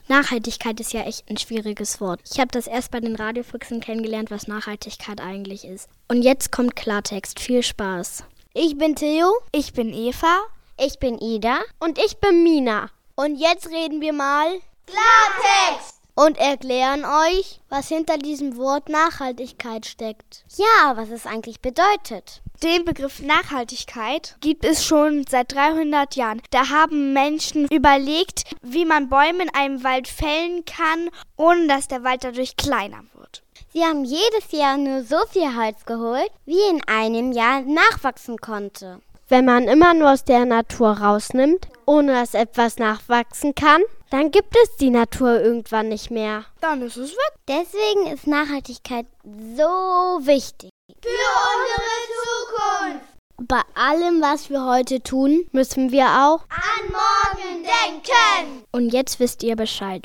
Nachhaltigkeit ist ja echt ein schwieriges Wort. Ich habe das erst bei den Radiofüchsen kennengelernt, was Nachhaltigkeit eigentlich ist. Und jetzt kommt Klartext. Viel Spaß. Ich bin Theo. Ich bin Eva. Ich bin Ida. Und ich bin Mina. Und jetzt reden wir mal Klartext und erklären euch, was hinter diesem Wort Nachhaltigkeit steckt. Ja, was es eigentlich bedeutet. Den Begriff Nachhaltigkeit gibt es schon seit 300 Jahren. Da haben Menschen überlegt, wie man Bäume in einem Wald fällen kann, ohne dass der Wald dadurch kleiner wird. Sie haben jedes Jahr nur so viel Holz geholt, wie in einem Jahr nachwachsen konnte. Wenn man immer nur aus der Natur rausnimmt, ohne dass etwas nachwachsen kann, dann gibt es die Natur irgendwann nicht mehr. Dann ist es weg. Deswegen ist Nachhaltigkeit so wichtig. Für unsere Zukunft. Bei allem, was wir heute tun, Müssen wir auch An morgen denken. Und jetzt wisst ihr Bescheid.